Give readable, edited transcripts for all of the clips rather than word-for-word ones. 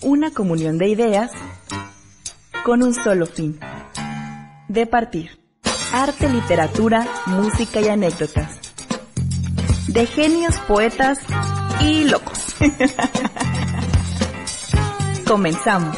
Una comunión de ideas con un solo fin: departir. Arte, literatura, música y anécdotas. De genios, poetas y locos. Comenzamos.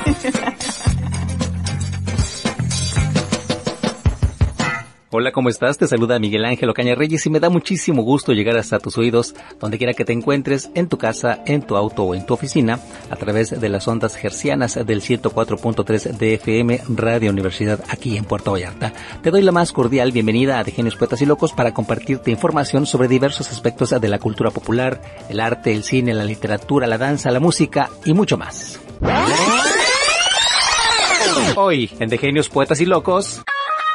Hola, ¿cómo estás? Te saluda Miguel Ángel Ocaña Reyes y me da muchísimo gusto llegar hasta tus oídos, donde quiera que te encuentres, en tu casa, en tu auto o en tu oficina, a través de las ondas hercianas del 104.3 de FM Radio Universidad, aquí en Puerto Vallarta. Te doy la más cordial bienvenida a De Genios, Poetas y Locos para compartirte información sobre diversos aspectos de la cultura popular, el arte, el cine, la literatura, la danza, la música y mucho más. Hoy, en De Genios, Poetas y Locos,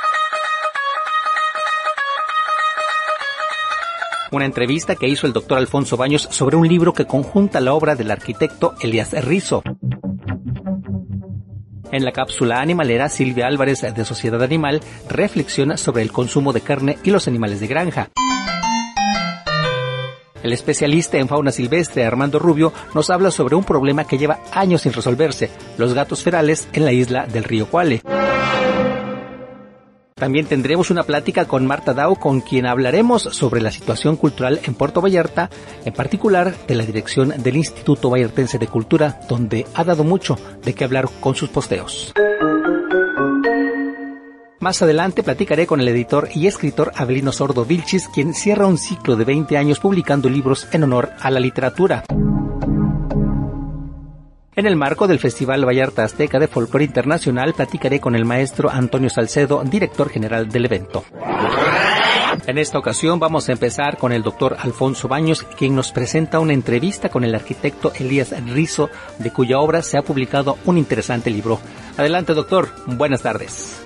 una entrevista que hizo el doctor Alfonso Baños sobre un libro que conjunta la obra del arquitecto Elías Rizo. En la cápsula animalera, Silvia Álvarez de Sociedad Animal reflexiona sobre el consumo de carne y los animales de granja. El especialista en fauna silvestre Armando Rubio nos habla sobre un problema que lleva años sin resolverse: los gatos ferales en la isla del río Cuale. También tendremos una plática con Marta Dao, con quien hablaremos sobre la situación cultural en Puerto Vallarta, en particular de la dirección del Instituto Vallartense de Cultura, donde ha dado mucho de qué hablar con sus posteos. Más adelante platicaré con el editor y escritor Avelino Sordo Vilchis, quien cierra un ciclo de 20 años publicando libros en honor a la literatura. En el marco del Festival Vallarta Azteca de Folclore Internacional, platicaré con el maestro Antonio Salcedo, director general del evento. En esta ocasión vamos a empezar con el doctor Alfonso Baños, quien nos presenta una entrevista con el arquitecto Elías Rizo, de cuya obra se ha publicado un interesante libro. Adelante, doctor. Buenas tardes.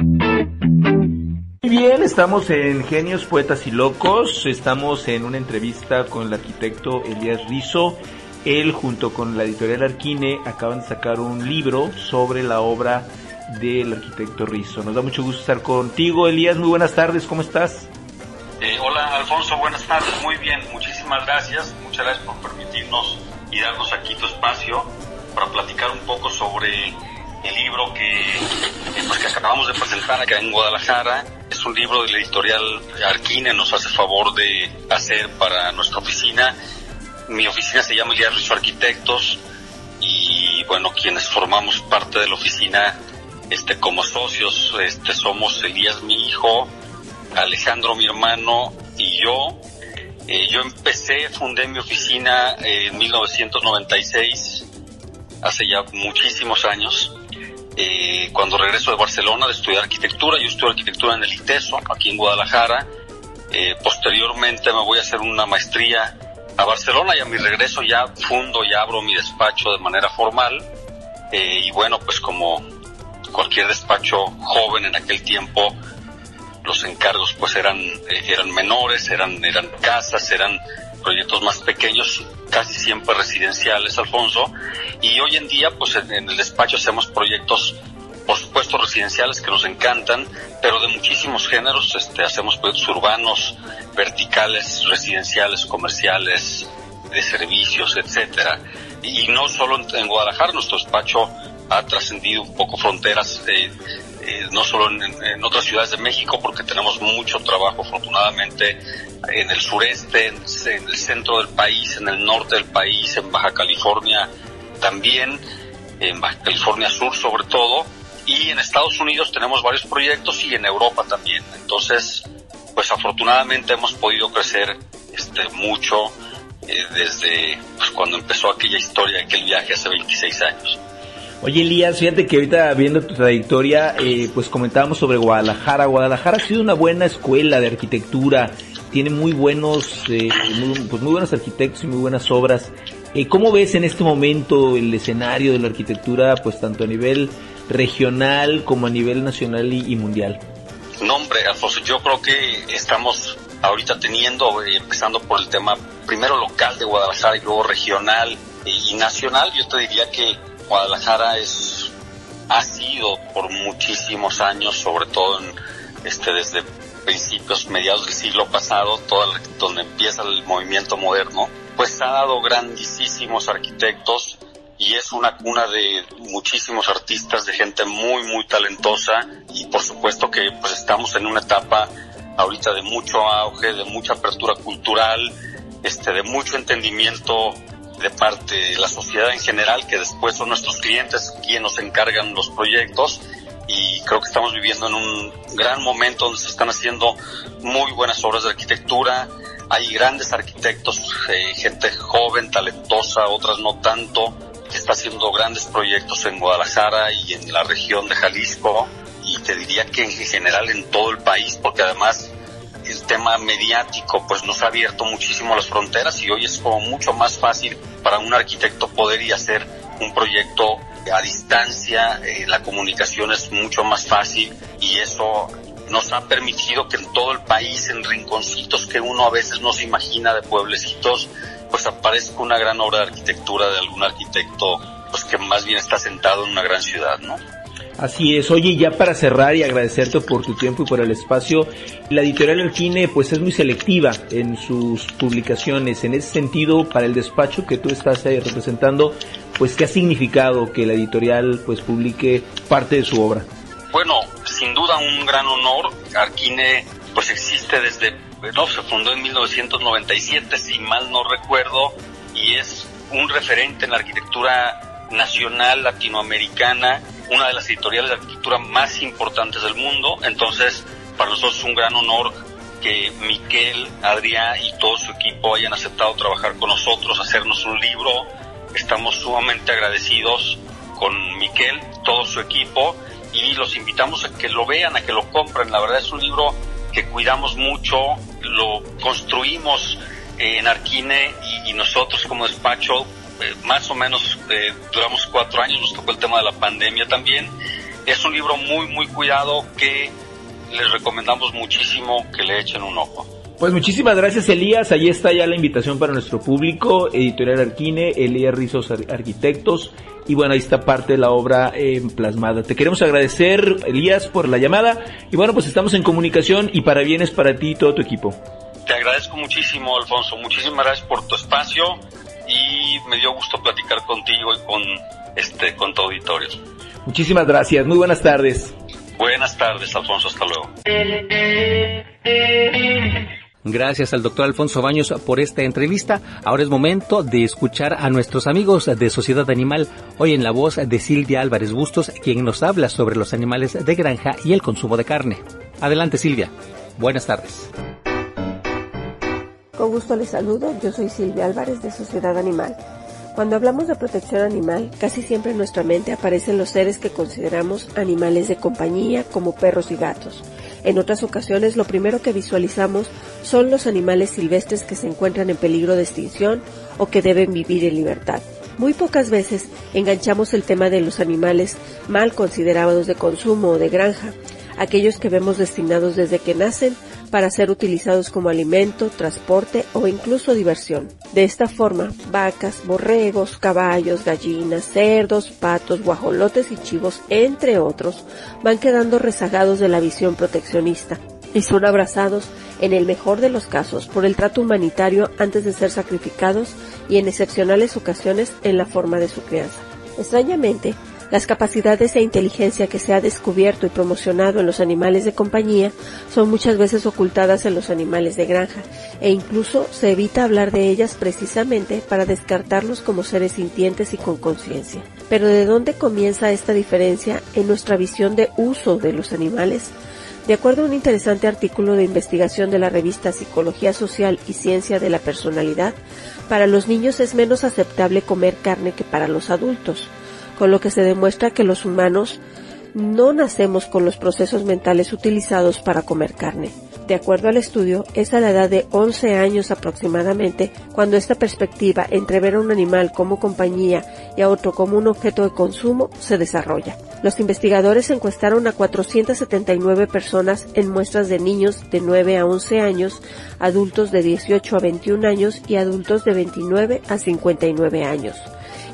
Muy bien, estamos en Genios, Poetas y Locos. Estamos en una entrevista con el arquitecto Elías Rizo. Él, junto con la editorial Arquine, acaban de sacar un libro sobre la obra del arquitecto Rizo. Nos da mucho gusto estar contigo, Elías. Muy buenas tardes, ¿cómo estás? Hola, Alfonso, buenas tardes. Muy bien, muchísimas gracias. Muchas gracias por permitirnos y darnos aquí tu espacio para platicar un poco sobre el libro que acabamos de presentar acá en Guadalajara. Es un libro de la editorial Arquine, nos hace favor de hacer para nuestra oficina. Mi oficina se llama Elías Rizo Arquitectos y bueno, quienes formamos parte de la oficina como socios somos Elías, mi hijo, Alejandro, mi hermano, y yo. Yo fundé mi oficina en 1996, hace ya muchísimos años, cuando regreso de Barcelona de estudiar arquitectura. Yo estudio arquitectura en el ITESO, aquí en Guadalajara. Posteriormente me voy a hacer una maestría a Barcelona y a mi regreso ya fundo y abro mi despacho de manera formal. Y bueno, pues como cualquier despacho joven en aquel tiempo, los encargos pues eran menores, eran casas, eran proyectos más pequeños, casi siempre residenciales, Alfonso. Y hoy en día pues en el despacho hacemos proyectos, por supuesto, residenciales que nos encantan, pero de muchísimos géneros. Hacemos proyectos urbanos, verticales, residenciales, comerciales, de servicios, etcétera. Y no solo en Guadalajara, nuestro despacho ha trascendido un poco fronteras, no solo en otras ciudades de México, porque tenemos mucho trabajo, afortunadamente, en el sureste, en el centro del país, en el norte del país, en Baja California también, en Baja California Sur sobre todo. Y en Estados Unidos tenemos varios proyectos y en Europa también. Entonces, pues afortunadamente hemos podido crecer mucho desde pues, cuando empezó aquella historia, aquel viaje hace 26 años. Oye, Elías, fíjate que ahorita viendo tu trayectoria, pues comentábamos sobre Guadalajara. Guadalajara ha sido una buena escuela de arquitectura, tiene muy buenos, muy buenos arquitectos y muy buenas obras. ¿Cómo ves en este momento el escenario de la arquitectura, pues tanto a nivel regional como a nivel nacional y mundial? No, hombre, Alfonso, yo creo que estamos ahorita teniendo, empezando por el tema primero local de Guadalajara y luego regional y nacional. Yo te diría que Guadalajara ha sido por muchísimos años, sobre todo desde principios, mediados del siglo pasado, donde empieza el movimiento moderno, pues ha dado grandísimos arquitectos y es una cuna de muchísimos artistas, de gente muy, muy talentosa, y por supuesto que pues estamos en una etapa ahorita de mucho auge, de mucha apertura cultural, de mucho entendimiento de parte de la sociedad en general, que después son nuestros clientes quienes nos encargan los proyectos, y creo que estamos viviendo en un gran momento donde se están haciendo muy buenas obras de arquitectura. Hay grandes arquitectos, gente joven, talentosa, otras no tanto, que está haciendo grandes proyectos en Guadalajara y en la región de Jalisco, y te diría que en general en todo el país, porque además el tema mediático pues nos ha abierto muchísimo las fronteras, y hoy es como mucho más fácil para un arquitecto poder ir a hacer un proyecto a distancia, la comunicación es mucho más fácil, y eso nos ha permitido que en todo el país, en rinconcitos que uno a veces no se imagina de pueblecitos, pues aparezca una gran obra de arquitectura de algún arquitecto pues que más bien está sentado en una gran ciudad, ¿no? Así es. Oye, ya para cerrar y agradecerte por tu tiempo y por el espacio, la editorial Arquine pues es muy selectiva en sus publicaciones. En ese sentido, para el despacho que tú estás representando, pues ¿qué ha significado que la editorial pues publique parte de su obra? Bueno, sin duda un gran honor. Arquine pues existe se fundó en 1997, si mal no recuerdo, y es un referente en la arquitectura nacional latinoamericana, una de las editoriales de arquitectura más importantes del mundo. Entonces, para nosotros es un gran honor que Miquel, Adrián y todo su equipo hayan aceptado trabajar con nosotros, hacernos un libro. Estamos sumamente agradecidos con Miquel, todo su equipo, y los invitamos a que lo vean, a que lo compren. La verdad es un libro que cuidamos mucho, lo construimos en Arquine, y nosotros como despacho más o menos duramos 4 años, nos tocó el tema de la pandemia también. Es un libro muy, muy cuidado que les recomendamos muchísimo que le echen un ojo. Pues muchísimas gracias, Elías. Ahí está ya la invitación para nuestro público. Editorial Arquine, Elías Rizos Arquitectos. Y bueno, ahí está parte de la obra plasmada. Te queremos agradecer, Elías, por la llamada. Y bueno, pues estamos en comunicación, y para bienes para ti y todo tu equipo. Te agradezco muchísimo, Alfonso. Muchísimas gracias por tu espacio, y me dio gusto platicar contigo y con tu auditorio. Muchísimas gracias. Muy buenas tardes. Buenas tardes, Alfonso. Hasta luego. Gracias al doctor Alfonso Baños por esta entrevista. Ahora es momento de escuchar a nuestros amigos de Sociedad Animal, hoy en la voz de Silvia Álvarez Bustos, quien nos habla sobre los animales de granja y el consumo de carne. Adelante, Silvia. Buenas tardes. Con gusto les saludo, yo soy Silvia Álvarez de Sociedad Animal. Cuando hablamos de protección animal, casi siempre en nuestra mente aparecen los seres que consideramos animales de compañía, como perros y gatos. En otras ocasiones, lo primero que visualizamos son los animales silvestres que se encuentran en peligro de extinción o que deben vivir en libertad. Muy pocas veces enganchamos el tema de los animales mal considerados de consumo o de granja, aquellos que vemos destinados desde que nacen para ser utilizados como alimento, transporte o incluso diversión. De esta forma, vacas, borregos, caballos, gallinas, cerdos, patos, guajolotes y chivos, entre otros, van quedando rezagados de la visión proteccionista y son abrazados, en el mejor de los casos, por el trato humanitario antes de ser sacrificados, y en excepcionales ocasiones en la forma de su crianza. Extrañamente, las capacidades e inteligencia que se ha descubierto y promocionado en los animales de compañía son muchas veces ocultadas en los animales de granja, e incluso se evita hablar de ellas precisamente para descartarlos como seres sintientes y con conciencia. Pero ¿de dónde comienza esta diferencia en nuestra visión de uso de los animales? De acuerdo a un interesante artículo de investigación de la revista Psicología Social y Ciencia de la Personalidad, para los niños es menos aceptable comer carne que para los adultos, con lo que se demuestra que los humanos no nacemos con los procesos mentales utilizados para comer carne. De acuerdo al estudio, es a la edad de 11 años aproximadamente cuando esta perspectiva entre ver a un animal como compañía y a otro como un objeto de consumo se desarrolla. Los investigadores encuestaron a 479 personas en muestras de niños de 9 a 11 años, adultos de 18 a 21 años y adultos de 29 a 59 años.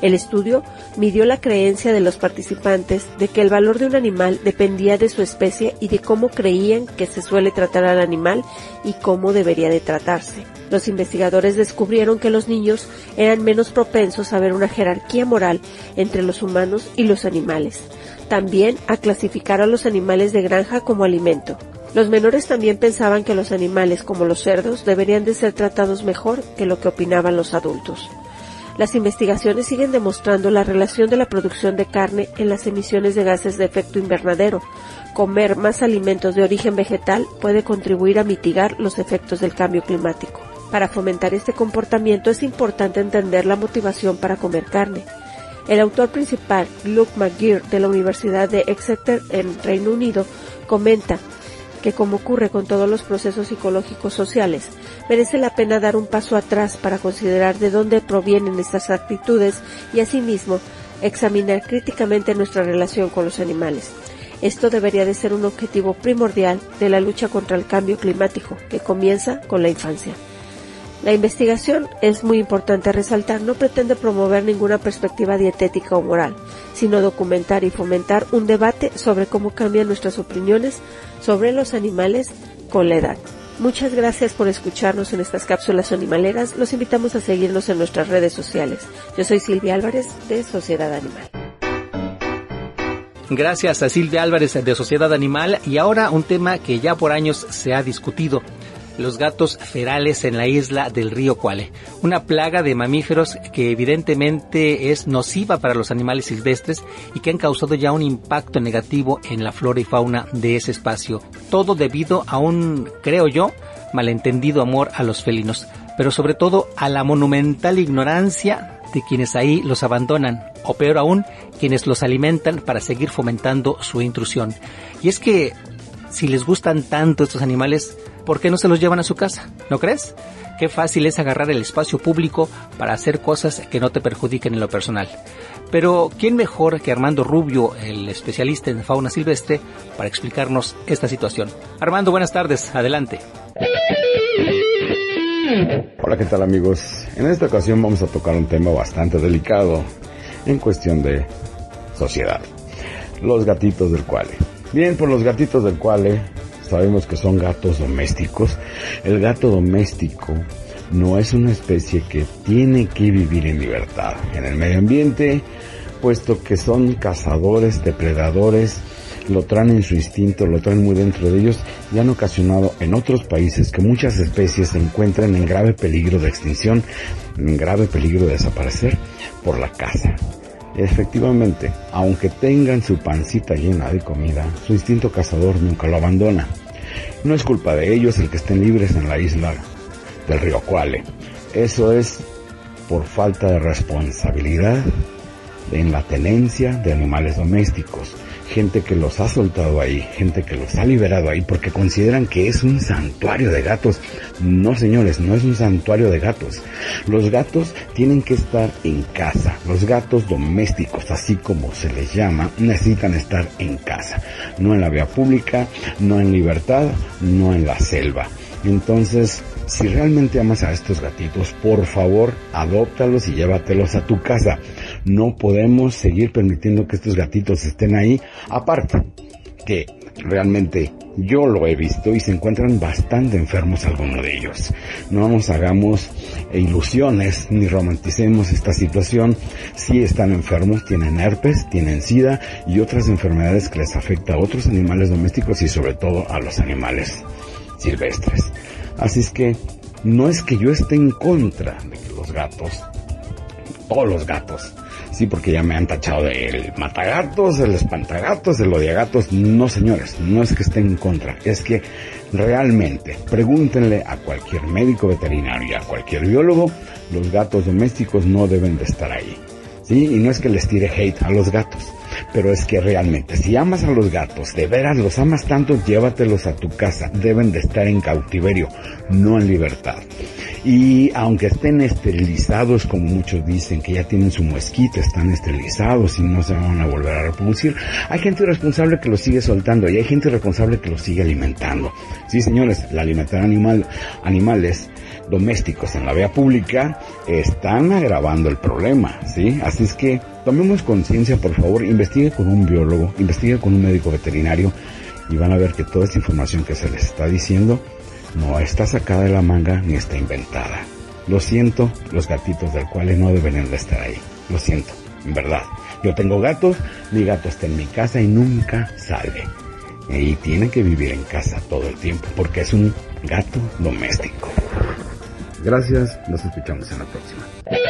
El estudio midió la creencia de los participantes de que el valor de un animal dependía de su especie y de cómo creían que se suele tratar al animal y cómo debería de tratarse. Los investigadores descubrieron que los niños eran menos propensos a ver una jerarquía moral entre los humanos y los animales. También a clasificar a los animales de granja como alimento. Los menores también pensaban que los animales, como los cerdos, deberían de ser tratados mejor que lo que opinaban los adultos. Las investigaciones siguen demostrando la relación de la producción de carne en las emisiones de gases de efecto invernadero. Comer más alimentos de origen vegetal puede contribuir a mitigar los efectos del cambio climático. Para fomentar este comportamiento es importante entender la motivación para comer carne. El autor principal, Luke McGeer, de la Universidad de Exeter en Reino Unido, comenta que, como ocurre con todos los procesos psicológicos sociales, merece la pena dar un paso atrás para considerar de dónde provienen estas actitudes y, asimismo, examinar críticamente nuestra relación con los animales. Esto debería de ser un objetivo primordial de la lucha contra el cambio climático, que comienza con la infancia. La investigación, es muy importante resaltar, no pretende promover ninguna perspectiva dietética o moral, sino documentar y fomentar un debate sobre cómo cambian nuestras opiniones sobre los animales con la edad. Muchas gracias por escucharnos en estas cápsulas animaleras. Los invitamos a seguirnos en nuestras redes sociales. Yo soy Silvia Álvarez, de Sociedad Animal. Gracias a Silvia Álvarez, de Sociedad Animal. Y ahora un tema que ya por años se ha discutido: los gatos ferales en la isla del río Kwale, una plaga de mamíferos que evidentemente es nociva para los animales silvestres y que han causado ya un impacto negativo en la flora y fauna de ese espacio. Todo debido a un, creo yo, malentendido amor a los felinos, pero sobre todo a la monumental ignorancia de quienes ahí los abandonan, o peor aún, quienes los alimentan para seguir fomentando su intrusión. Y es que, si les gustan tanto estos animales, ¿por qué no se los llevan a su casa? ¿No crees? Qué fácil es agarrar el espacio público para hacer cosas que no te perjudiquen en lo personal. Pero, ¿quién mejor que Armando Rubio, el especialista en fauna silvestre, para explicarnos esta situación? Armando, buenas tardes. Adelante. Hola, ¿qué tal, amigos? En esta ocasión vamos a tocar un tema bastante delicado en cuestión de sociedad. Los gatitos del Kwale. Bien, por los gatitos del Kwale, sabemos que son gatos domésticos. El gato doméstico no es una especie que tiene que vivir en libertad en el medio ambiente, puesto que son cazadores, depredadores, lo traen en su instinto, lo traen muy dentro de ellos y han ocasionado en otros países que muchas especies se encuentran en grave peligro de extinción, en grave peligro de desaparecer por la caza. Efectivamente, aunque tengan su pancita llena de comida, su instinto cazador nunca lo abandona. No es culpa de ellos el que estén libres en la isla del río Kwale. Eso es por falta de responsabilidad en la tenencia de animales domésticos. Gente que los ha soltado ahí, gente que los ha liberado ahí porque consideran que es un santuario de gatos. No, señores, no es un santuario de gatos. Los gatos tienen que estar en casa. Los gatos domésticos, así como se les llama, necesitan estar en casa. No en la vía pública, no en libertad, no en la selva. Entonces, si realmente amas a estos gatitos, por favor, adóptalos y llévatelos a tu casa. No podemos seguir permitiendo que estos gatitos estén ahí. Aparte, que realmente yo lo he visto y se encuentran bastante enfermos algunos de ellos. No nos hagamos ilusiones ni romanticemos esta situación. Sí están enfermos, tienen herpes, tienen sida y otras enfermedades que les afectan a otros animales domésticos y sobre todo a los animales silvestres. Así es que no es que yo esté en contra de que los gatos, todos los gatos, sí, porque ya me han tachado del matagatos, el espantagatos, el odiagatos. No, señores, no es que esté en contra, es que realmente pregúntenle a cualquier médico veterinario y a cualquier biólogo, los gatos domésticos no deben de estar ahí, sí, y no es que les tire hate a los gatos, pero es que realmente, si amas a los gatos, de veras los amas tanto, llévatelos a tu casa. Deben de estar en cautiverio, no en libertad. Y aunque estén esterilizados, como muchos dicen, que ya tienen su muesquita, están esterilizados y no se van a volver a reproducir, hay gente irresponsable que los sigue soltando y hay gente irresponsable que los sigue alimentando. Sí, señores, la alimentar animales domésticos en la vía pública están agravando el problema, ¿sí? Así es que tomemos conciencia, por favor, investigue con un biólogo, investigue con un médico veterinario y van a ver que toda esta información que se les está diciendo no está sacada de la manga ni está inventada. Lo siento, los gatitos del cual no deberían de estar ahí. Lo siento, en verdad. Yo tengo gatos, mi gato está en mi casa y nunca sale. Y tiene que vivir en casa todo el tiempo porque es un gato doméstico. Gracias, nos escuchamos en la próxima.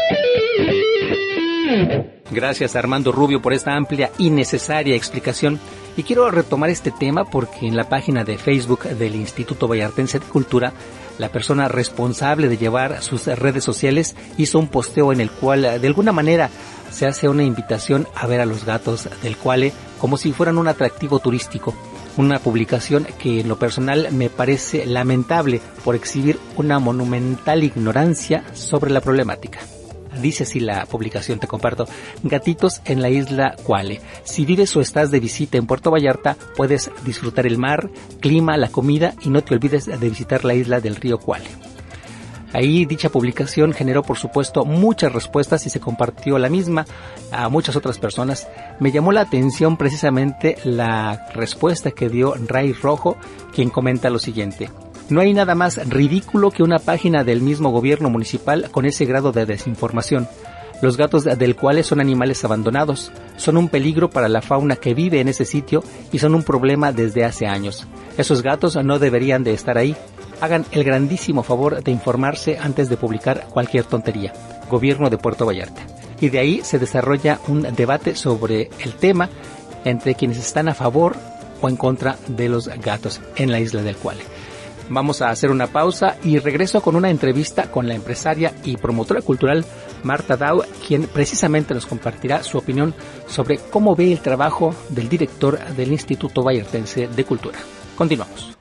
Gracias a Armando Rubio por esta amplia y necesaria explicación. Y quiero retomar este tema porque en la página de Facebook del Instituto Vallartense de Cultura, la persona responsable de llevar sus redes sociales hizo un posteo en el cual de alguna manera se hace una invitación a ver a los gatos del Cuale como si fueran un atractivo turístico. Una publicación que en lo personal me parece lamentable por exhibir una monumental ignorancia sobre la problemática. Dice así la publicación, te comparto: gatitos en la isla Cuale. Si vives o estás de visita en Puerto Vallarta, puedes disfrutar el mar, clima, la comida y no te olvides de visitar la isla del río Cuale. Ahí dicha publicación generó por supuesto muchas respuestas y se compartió la misma a muchas otras personas. Me llamó la atención precisamente la respuesta que dio Ray Rojo, quien comenta lo siguiente: no hay nada más ridículo que una página del mismo gobierno municipal con ese grado de desinformación. Los gatos del Cuale son animales abandonados, son un peligro para la fauna que vive en ese sitio y son un problema desde hace años. Esos gatos no deberían de estar ahí. Hagan el grandísimo favor de informarse antes de publicar cualquier tontería. Gobierno de Puerto Vallarta. Y de ahí se desarrolla un debate sobre el tema entre quienes están a favor o en contra de los gatos en la isla del Cuale. Vamos a hacer una pausa y regreso con una entrevista con la empresaria y promotora cultural Marta Dau, quien precisamente nos compartirá su opinión sobre cómo ve el trabajo del director del Instituto Vallartense de Cultura. Continuamos.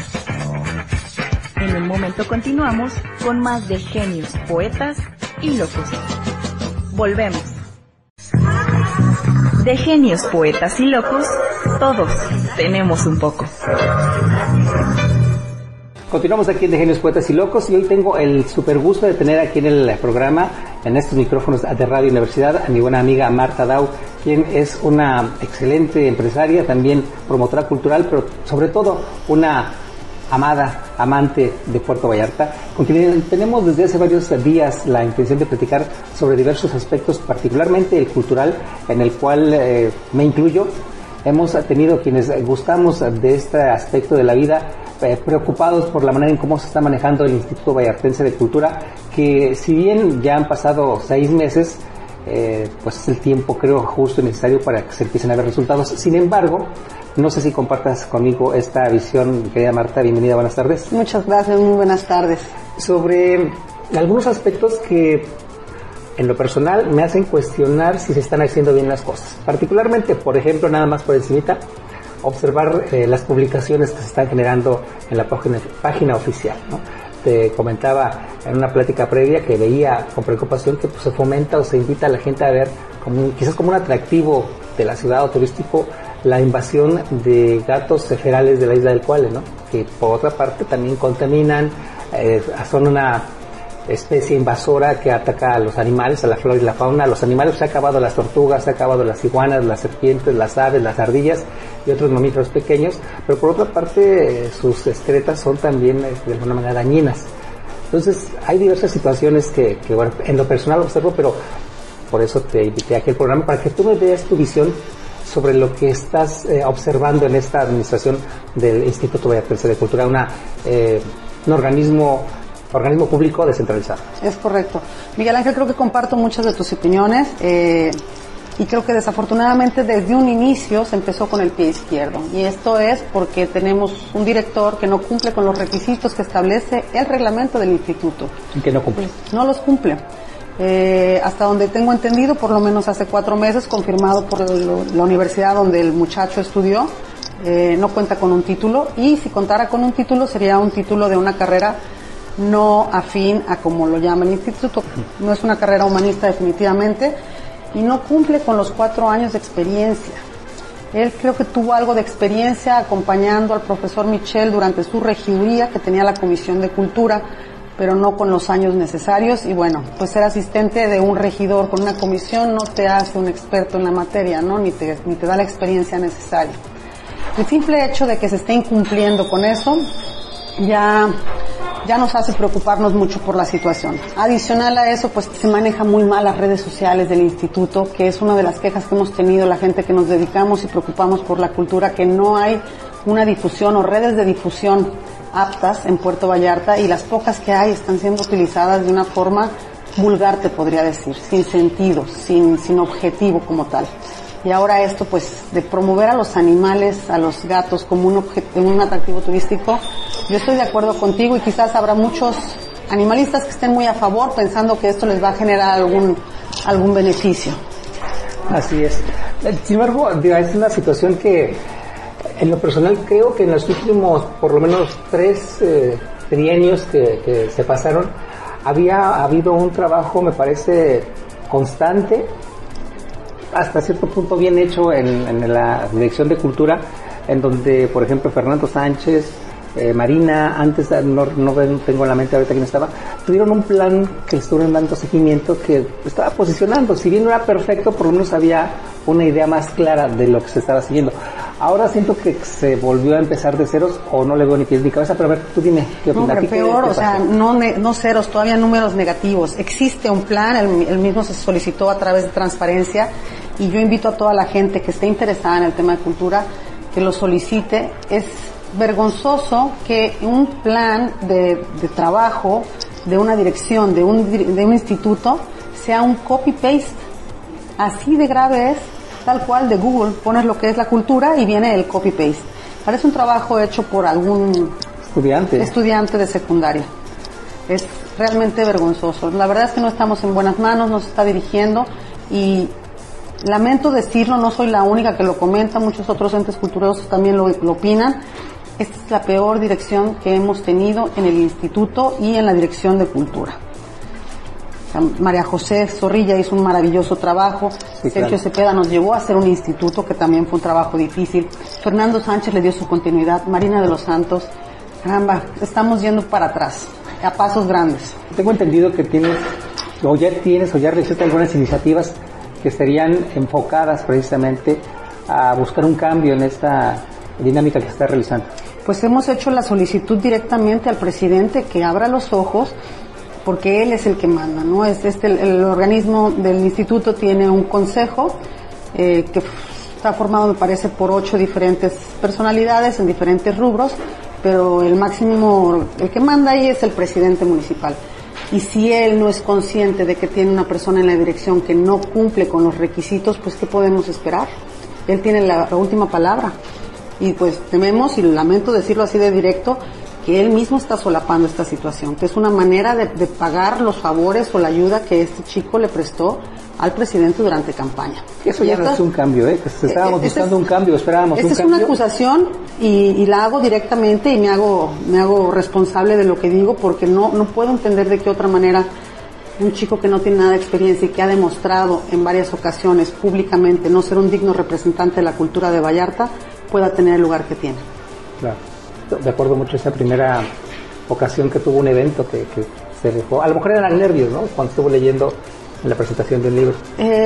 En un momento continuamos con más de Genios, Poetas y Locos. Volvemos. De Genios, Poetas y Locos, todos tenemos un poco. Continuamos aquí en De Genios, Poetas y Locos y hoy tengo el super gusto de tener aquí en el programa, en estos micrófonos de Radio Universidad, a mi buena amiga Marta Dau, quien es una excelente empresaria, también promotora cultural, pero sobre todo una amante de Puerto Vallarta, con quien tenemos desde hace varios días la intención de platicar sobre diversos aspectos, particularmente el cultural, en el cual me incluyo. Hemos tenido quienes gustamos de este aspecto de la vida, preocupados por la manera en cómo se está manejando el Instituto Vallartense de Cultura, que si bien ya han pasado 6 meses, pues es el tiempo creo justo y necesario para que se empiecen a ver resultados. Sin embargo, no sé si compartas conmigo esta visión, querida Marta. Bienvenida, buenas tardes. Muchas gracias, muy buenas tardes. Sobre algunos aspectos que en lo personal me hacen cuestionar si se están haciendo bien las cosas. Particularmente, por ejemplo, nada más por encimita, observar las publicaciones que se están generando en la página oficial, ¿no? Te comentaba en una plática previa que veía con preocupación que pues, se fomenta o se invita a la gente a ver quizás como un atractivo de la ciudad o turístico la invasión de gatos ferales de la isla del Cuale, ¿no? Que por otra parte también contaminan, son una especie invasora que ataca a los animales, a la flora y la fauna. A los animales se ha acabado las tortugas, se ha acabado las iguanas, las serpientes, las aves, las ardillas y otros mamíferos pequeños, pero por otra parte sus excretas son también de alguna manera dañinas. Entonces hay diversas situaciones que bueno, en lo personal observo, pero por eso te invité aquí al programa, para que tú me des tu visión sobre lo que estás observando en esta administración del Instituto Vallartense de Cultura, un organismo público descentralizado. Es correcto. Miguel Ángel, creo que comparto muchas de tus opiniones y creo que desafortunadamente desde un inicio se empezó con el pie izquierdo, y esto es porque tenemos un director que no cumple con los requisitos que establece el reglamento del instituto. ¿Y que no cumple? No los cumple. Hasta donde tengo entendido, por lo menos hace 4 meses, confirmado por la universidad donde el muchacho estudió, no cuenta con un título, y si contara con un título sería un título de una carrera no afín a como lo llama el instituto. No es una carrera humanista definitivamente, y no cumple con los 4 años de experiencia. Él creo que tuvo algo de experiencia acompañando al profesor Michel durante su regiduría que tenía la Comisión de Cultura, pero no con los años necesarios, y bueno, pues ser asistente de un regidor con una comisión no te hace un experto en la materia, ¿no? Ni te da la experiencia necesaria. El simple hecho de que se esté incumpliendo con eso ya nos hace preocuparnos mucho por la situación. Adicional a eso, pues se maneja muy mal las redes sociales del instituto, que es una de las quejas que hemos tenido la gente que nos dedicamos y preocupamos por la cultura, que no hay una difusión o redes de difusión aptas en Puerto Vallarta, y las pocas que hay están siendo utilizadas de una forma vulgar, te podría decir, sin sentido, sin objetivo como tal. Y ahora esto, pues, de promover a los animales, a los gatos como un atractivo turístico, yo estoy de acuerdo contigo, y quizás habrá muchos animalistas que estén muy a favor pensando que esto les va a generar algún beneficio. Así es. Sin embargo, es una situación que en lo personal creo que en los últimos por lo menos 3 trienios que se pasaron había habido un trabajo, me parece, constante, hasta cierto punto bien hecho en la Dirección de Cultura, en donde, por ejemplo, Fernando Sánchez, Marina, antes no tengo en la mente ahorita quién estaba, tuvieron un plan que le estuvieron dando seguimiento, que estaba posicionando, si bien no era perfecto, por lo menos había una idea más clara de lo que se estaba siguiendo. Ahora siento que se volvió a empezar de ceros, o no le veo ni pies ni cabeza, pero a ver, tú dime, ¿qué opinas? No, pero peor, o sea, no ceros, todavía números negativos. Existe un plan, el mismo se solicitó a través de transparencia, y yo invito a toda la gente que esté interesada en el tema de cultura que lo solicite. Es vergonzoso que un plan de trabajo de una dirección, de un instituto, sea un copy-paste. Así de grave es, tal cual de Google, pones lo que es la cultura y viene el copy-paste. Parece un trabajo hecho por algún estudiante de secundaria. Es realmente vergonzoso. La verdad es que no estamos en buenas manos, nos está dirigiendo, y lamento decirlo, no soy la única que lo comenta, muchos otros entes culturales también lo opinan. Esta es la peor dirección que hemos tenido en el instituto y en la Dirección de Cultura. María José Zorrilla hizo un maravilloso trabajo, sí, Sergio Cepeda nos llevó a hacer un instituto que también fue un trabajo difícil, Fernando Sánchez le dio su continuidad, Marina de los Santos, caramba, estamos yendo para atrás, a pasos grandes. Tengo entendido que ya realizaste algunas iniciativas que estarían enfocadas precisamente a buscar un cambio en esta dinámica que se está realizando. Pues hemos hecho la solicitud directamente al presidente que abra los ojos, porque él es el que manda, ¿no? El organismo del instituto tiene un consejo que está formado, me parece, por 8 diferentes personalidades en diferentes rubros, pero el que manda ahí es el presidente municipal. Y si él no es consciente de que tiene una persona en la dirección que no cumple con los requisitos, pues ¿qué podemos esperar? Él tiene la última palabra. Y pues tememos, y lamento decirlo así de directo, que él mismo está solapando esta situación, que es una manera de pagar los favores o la ayuda que este chico le prestó al presidente durante campaña. Eso ya no es un cambio, que estábamos buscando un cambio, esperábamos un cambio. Esta es una acusación y la hago directamente, y me hago responsable de lo que digo, porque no puedo entender de qué otra manera un chico que no tiene nada de experiencia y que ha demostrado en varias ocasiones públicamente no ser un digno representante de la cultura de Vallarta pueda tener el lugar que tiene. Claro, de acuerdo mucho esa primera ocasión que tuvo un evento que se dejó, a lo mejor eran nervios, ¿no? Cuando estuvo leyendo la presentación del libro.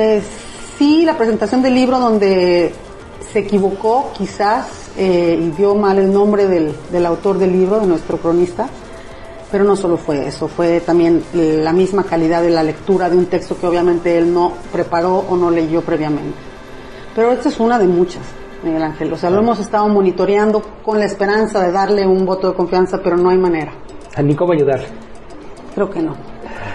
Sí, la presentación del libro donde se equivocó quizás y dio mal el nombre del autor del libro, de nuestro cronista, pero no solo fue eso, fue también la misma calidad de la lectura de un texto que obviamente él no preparó o no leyó previamente. Pero esta es una de muchas, Miguel Ángel, o sea, lo hemos estado monitoreando con la esperanza de darle un voto de confianza, pero no hay manera. ¿Ni cómo ayudar? Creo que no.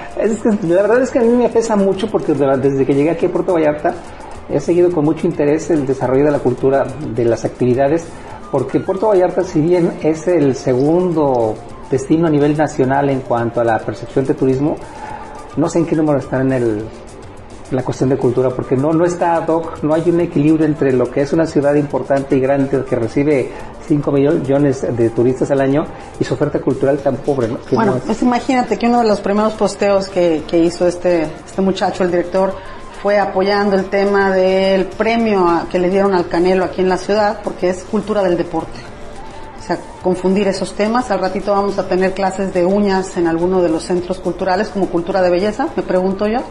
La verdad es que a mí me pesa mucho, porque desde que llegué aquí a Puerto Vallarta he seguido con mucho interés el desarrollo de la cultura, de las actividades, porque Puerto Vallarta, si bien es el segundo destino a nivel nacional en cuanto a la percepción de turismo, no sé en qué número está en la cuestión de cultura, porque no está ad hoc, no hay un equilibrio entre lo que es una ciudad importante y grande que recibe 5 millones de turistas al año y su oferta cultural tan pobre, ¿no? Bueno, pues imagínate que uno de los primeros posteos que hizo este muchacho, el director, fue apoyando el tema del premio que le dieron al Canelo aquí en la ciudad, porque es cultura del deporte. O sea, confundir esos temas. Al ratito vamos a tener clases de uñas en alguno de los centros culturales como Cultura de Belleza, me pregunto yo.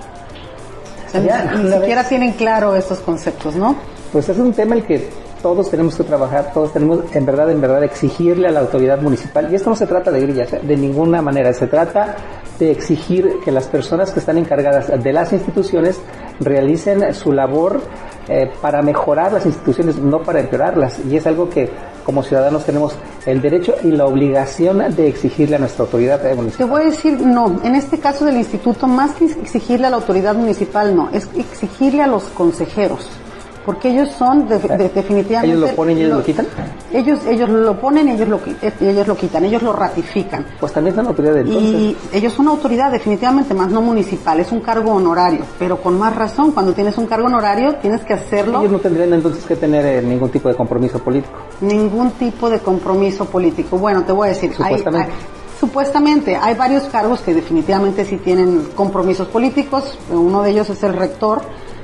O sea, ni siquiera tienen claro estos conceptos, ¿no? Pues es un tema el que todos tenemos que trabajar, todos tenemos en verdad exigirle a la autoridad municipal, y esto no se trata de grillas, de ninguna manera, se trata de exigir que las personas que están encargadas de las instituciones realicen su labor para mejorar las instituciones, no para empeorarlas, y es algo que como ciudadanos tenemos el derecho y la obligación de exigirle a nuestra autoridad municipal. Te voy a decir, no, en este caso del instituto, más que exigirle a la autoridad municipal, no, es exigirle a los consejeros. Porque ellos son definitivamente... ¿Ellos lo ponen y ellos lo quitan? Ellos lo ponen y ellos lo quitan, ellos lo ratifican. Pues también son autoridad entonces. Y ellos son autoridad definitivamente, más no municipal, es un cargo honorario. Pero con más razón, cuando tienes un cargo honorario, tienes que hacerlo... Ellos no tendrían entonces que tener ningún tipo de compromiso político. Ningún tipo de compromiso político. Bueno, te voy a decir... Supuestamente. Hay varios cargos que definitivamente sí tienen compromisos políticos. Uno de ellos es el rector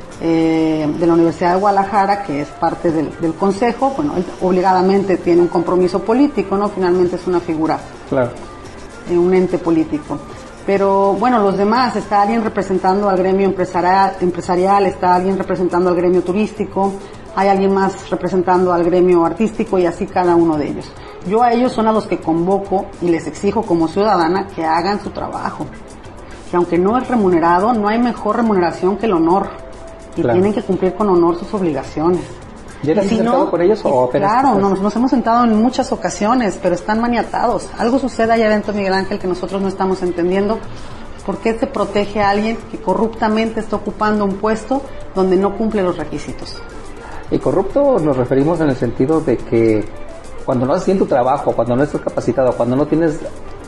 de la Universidad de Guadalajara, que es parte del consejo. Bueno, él obligadamente tiene un compromiso político, ¿no? Finalmente es una figura, claro, un ente político. Pero bueno, los demás, está alguien representando al gremio empresarial, está alguien representando al gremio turístico, hay alguien más representando al gremio artístico, y así cada uno de ellos. Yo a ellos son a los que convoco y les exijo como ciudadana que hagan su trabajo, que aunque no es remunerado, no hay mejor remuneración que el honor. Y claro, tienen que cumplir con honor sus obligaciones. ¿Ya te has sentado con ellos o apenas? Claro, nos hemos sentado en muchas ocasiones, pero están maniatados. Algo sucede allá adentro, Miguel Ángel, que nosotros no estamos entendiendo. ¿Por qué se protege a alguien que corruptamente está ocupando un puesto donde no cumple los requisitos? Y corrupto nos referimos en el sentido de que cuando no haces bien tu trabajo, cuando no estás capacitado, cuando no tienes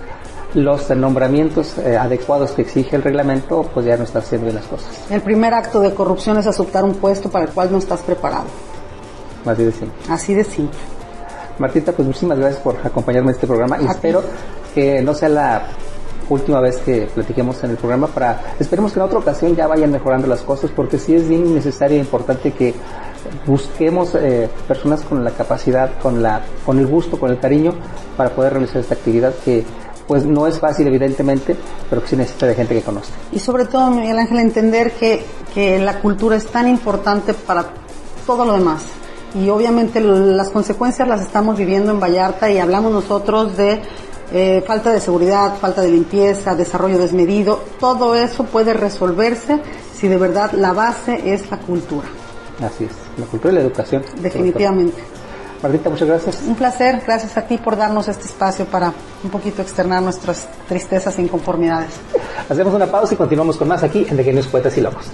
los nombramientos adecuados que exige el reglamento, pues ya no estás haciendo bien las cosas. El primer acto de corrupción es aceptar un puesto para el cual no estás preparado. Así de simple. Así de simple. Martita, pues muchísimas gracias por acompañarme en este programa, y espero que no sea la última vez que platiquemos en el programa. Esperemos que en otra ocasión ya vayan mejorando las cosas, porque sí es bien necesario e importante que busquemos personas con la capacidad, con el gusto, con el cariño, para poder realizar esta actividad que pues no es fácil, evidentemente, pero que sí necesita de gente que conozca. Y sobre todo, Miguel Ángel, entender que la cultura es tan importante para todo lo demás. Y obviamente las consecuencias las estamos viviendo en Vallarta, y hablamos nosotros de falta de seguridad, falta de limpieza, desarrollo desmedido. Todo eso puede resolverse si de verdad la base es la cultura. Así es, la cultura y la educación. Definitivamente. Martita, muchas gracias. Un placer, gracias a ti por darnos este espacio para un poquito externar nuestras tristezas e inconformidades. Hacemos una pausa y continuamos con más aquí en De Genios, Poetas y Locos.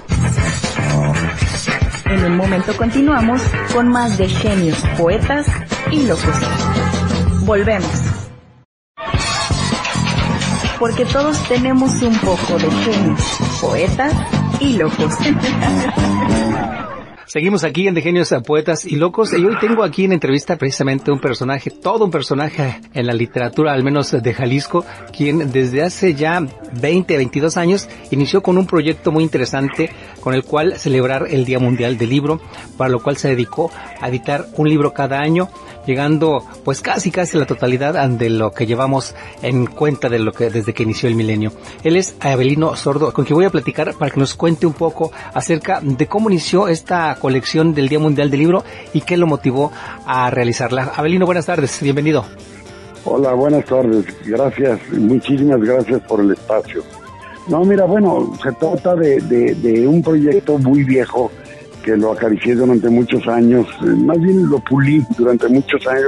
En un momento continuamos con más de Genios, Poetas y Locos. Volvemos. Porque todos tenemos un poco de genios, poetas y locos. Seguimos aquí en De Genios, Poetas y Locos, y hoy tengo aquí en entrevista precisamente un personaje, todo un personaje en la literatura, al menos de Jalisco, quien desde hace ya 22 años inició con un proyecto muy interesante con el cual celebrar el Día Mundial del Libro, para lo cual se dedicó a editar un libro cada año, llegando pues casi la totalidad de lo que llevamos en cuenta de lo que desde que inició el milenio. Él es Abelino Sordo, con quien voy a platicar para que nos cuente un poco acerca de cómo inició esta colección del Día Mundial del Libro y qué lo motivó a realizarla. Abelino, buenas tardes, bienvenido. Hola, buenas tardes, gracias, muchísimas gracias por el espacio. No, mira, bueno, se trata de un proyecto muy viejo que lo acaricié durante muchos años, más bien lo pulí durante muchos años,